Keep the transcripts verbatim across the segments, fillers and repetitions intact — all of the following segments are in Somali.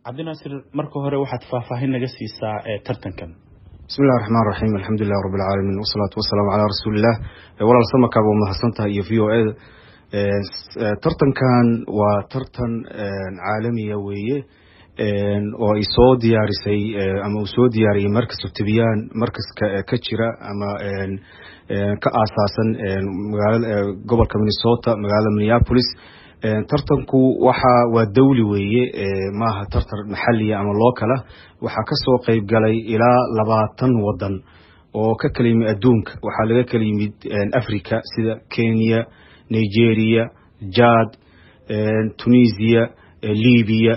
cabdinaasir marka hore waxaad faahfaahin naga siisaa ee tartankan. bismillaahir rahmaanir rahiim alxamdulillahi rabbil aalamiin wasalaatu wasalaamu calaa rasuulillah. walaal samakaaba waa mahadsantahay iyo v o a tartankan waa tartan caalamiya weeye oo ay soo diyaarisay ama uu soo diyaariyay markaska Tibyaan markaska ka jira ama ka aasaasan magaalada gobolka Minnesota magaalada Minneapolis. tartanku waxa waa dawli weeye maaha tartan maxalli ama local waxa ka soo qayb galay ilaa labaatan wadan oo ka kala yimid adduunka. waxa laga kala yimid Africa sida Kenya, Nigeria, Chad, Tunisia, Libya,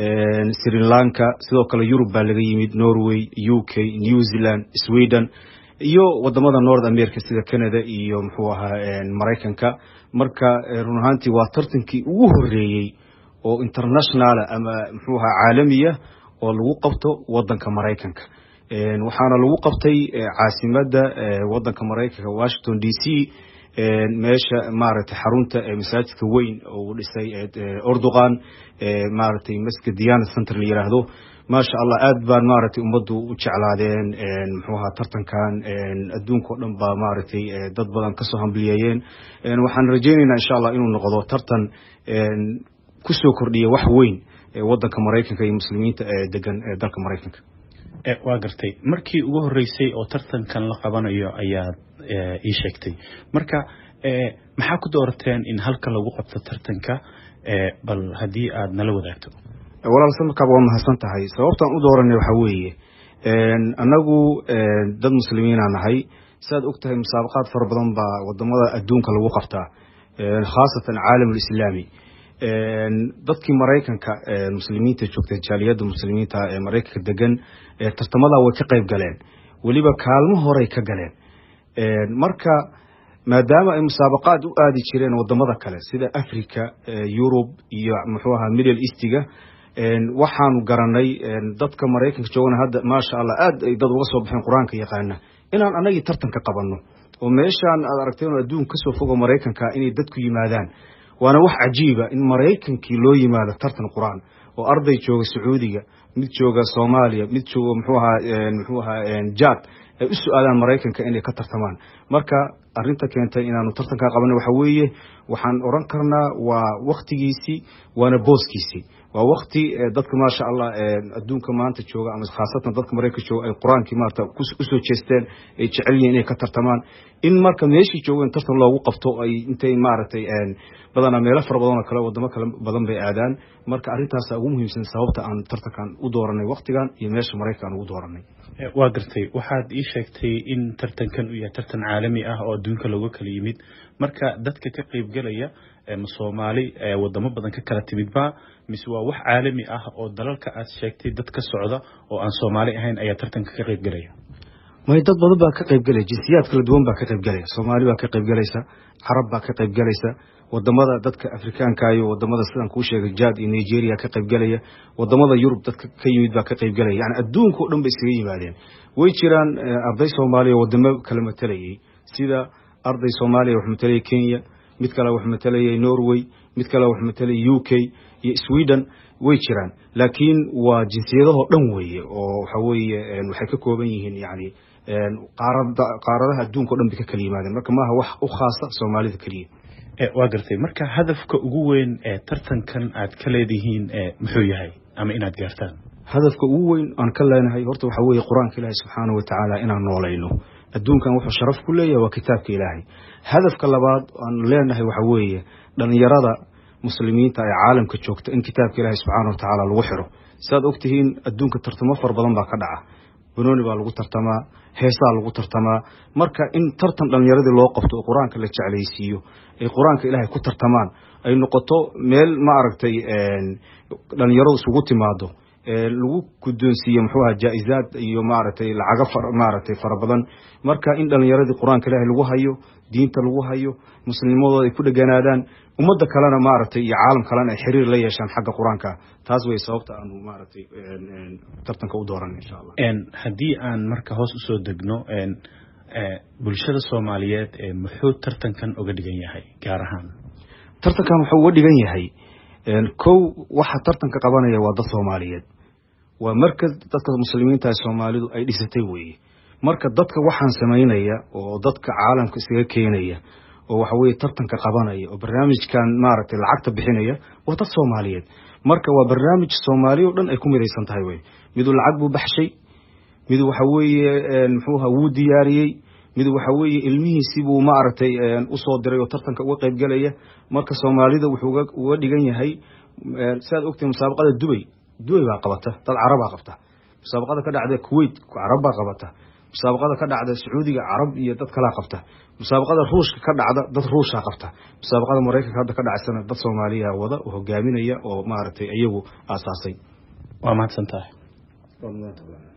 Sri Lanka, sidoo kale Europe baa laga yimid Norway, U K, New Zealand, Sweden iyo wadamada North America sida Canada iyo muxuu ahaa Mareykanka. marka run ahaantii waa tartankii ugu horeeyay oo international ama muxuu ahaa caalamiya oo lagu qabto wadanka Mareykanka. een waxaana lagu qabtay caasimadda wadanka Mareykanka Washington D C meesha maaragtay xarunta masaajidka weyn oo dhisay Erdogan maaragtay masjid Diyaana Center la yiraahdo. ما شاء الله aad baan maaragtay umadu u jeclaadeen een muxuu ahaa tartankan een adduunka dhan baa maaragtay dad badan ka soo hambaliyeen. een waxaan rajaynaynaa insha Allah inuu noqdo tartan een ku soo kordhiya wax weyn ee wadanka Mareykanka iyo muslimiinta ee degan ee dalka Mareykanka. ee waa gartay markii ugu horeysay oo tartankan la qabanayo ayaa ii sheegtay. marka ee maxaa ku doorteen in halka lagu qabto tartanka ee bal hadii aad nala wadaagto. walaal samakaaba waa mahadsantahay. sababtaan u dooranay waxa weeye een anagu dad muslimiin aan nahay saad ogtahay musaabaqaad far badan baa wadamada adduunka lagu qabtaa een khaasatan caalamul islaami. een dadkii Mareykanka ee muslimiinta joogtay jaaliyada muslimiinta ee Mareykanka degan ee tartamada way ka qayb galeen waliba kaalmo hore ka galeen. een marka maadaama ay musaabaqaad u aadi jireen wadamada kale sida Africa, Europe iyo muxuu ahaa Middle East-ga een waxaan garanay dadka Mareykanka joogana hadda ma sha Allah aad ay dad uga soo baxeen Quraanka yaqaana inaan anaga tartanka qabanno oo meeshaan aad aragteen adduunka soo fogo Mareykanka inay dadku yimaadaan. waana wax cajiiba in Mareykankii loo yimaado tartan Quraan oo arday jooga Sacuudiga, mid jooga Soomaaliya, mid jooga muxuu ahaa muxuu ahaa Chad ay u su'aalaan Mareykanka inay ka tartamaan. marka arinta keentay inaanu tartanka qabanno waxa weeye waxaan oran karnaa waa waqtigiisi waana booskiisi. waa waqti dadka ma sha Allah adduunka maanta jooga ama khaasatan dadka Mareykanka jooga ay Quraankii maanta ku soo jeesteen ay jecel yihiin inay ka tartamaan in marka meeshii joogan tartan loogu qabto ay intay maaragtay een badana meelo far badan oo kale wadamo kale badan bay aadaan. marka arintaas ugu muhiimsan sababta aan tartankan u dooranay waqtigan iyo meesha Mareykanka ugu dooranay. waa gartay waxaad ii sheegtay in tartankan uu yahay tartan caalami ah oo adduunka lagu kala yimid. marka dadka ka qayb galaya ee Soomaali ee wadamo badan ka kala timidba mise waa wax caalami ah oo dalalka aad sheegtay dad ka socda oo aan Soomaali ahayn ayaa tartanka ka qayb galaya. ma dad badan baa ka qayb galaya jinsiyad kala duwan baa ka qayb galaya. Soomaali baa ka qayb galaysa, Carab baa ka qayb galaysa, wadamada dadka Afrikaanka iyo wadamada sidaan ku sheegay Chad iyo Nigeria ka qayb galaya, wadamada Europe dadka ka yimid baa ka qayb galaya. yani adduunka oo dhan bay isaga yimaadeen. way jiraan arday Soomaaliya wadamo kala matalayay sida arday Soomaaliya wax matalay Kenya, mid kale wax matalay Norway, mid kale wax matalay U K iyo Sweden way jiraan. laakiin waa jinsiyadaha dhan weeye oo waxa weeye waxay ka kooban yihiin yani een qaarada qaaradaha adduunka oo dhan bay ka kala yimaadeen. marka maaha wax u khaasa Soomaalida kaliya. ee waa gartay marka hadafka ugu weyn ee tartankan aad ka leedihiin ee muxuu yahay ama inaad gaartaan. hadafka ugu weyn aan ka leenahay horta waxa weeye Quraanka Ilaahay subhanahu wa ta'ala inaan noolayno. adduunkan wuxuu sharaf ku leeyahay waa kitaabka Ilaahay. hadafka labaad aan leenahay waxa weeye dhalinyarada muslimiinta ee caalamka joogta in kitaabka Ilaahay subhanahu wa ta'ala lagu xiro. saad ogtihiin adduunka tartamo far badan baa ka dhaca. banooni baa lagu tartamaa, heesaa lagu tartamaa. marka in tartan dhalinyaradii loo qabto oo Quraanka la jeclaysiiyo ay Quraanka Ilaahay ku tartamaan ay noqoto meel ma aragtay een dhalinyaradu isugu timaado ee lagu guddoonsiyo muxuu ahaa jaa'izaad iyo maaragtay lacag far maaragtay far badan. marka in dhalinyaradii Quraanka Ilaahay lagu hayo, diinta lagu hayo, muslimadooda ay ku dhaganaadaan, umada kalena maaragtay iyo caalam kalena ay xiriir la yeeshaan xagga Quraanka. taas way sababta aanu maaragtay een tartanka u dooran insha Allah. een hadii aan marka hoos u soo degno een ee bulshada Soomaaliyeed ee muxuu tartankan uga dhigan yahay gaar ahaan. tartankan wuxuu uga dhigan yahay kow waxa tartanka qabanaya waa dad Soomaaliyeed waa marka dadka muslimiinta ee Soomaalidu ay dhisatay weeye marka dadka waxaan sameynaya oo dadka caalamka isaga keenaya oo waxa weeye tartanka qabanaya oo barnaamijkan maaragtay lacagta bixinaya waa dad Soomaaliyeed marka waa barnaamij Soomaaliyo dhan ay ku midaysan tahay weeye midu lacag buu baxshay midu waxa weeye muxuu ahaa wuu diyaariyay midu waxa weeye ilmihiisii buu maaragtay u soo diray oo tartanka uga qayb galaya marka Soomaalida wuxuu uga dhigan yahay saad ogtay musaabaqada Dubai Dubai baa qabata dad Carab ah qabta musaabaqada ka dhacday Kuwait Carab baa qabata musaabaqada ka dhacday Sacuudiga Carab iyo dad kala qabta musaabaqada Ruushka ka dhacda dad Ruush ah qabta musaabaqada Mareykanka hadda ka dhacsana dad Soomaaliya wada oo hogaaminaya oo maaragtay iyagu aasaasay waa mahadsantahay waa mahadsantahay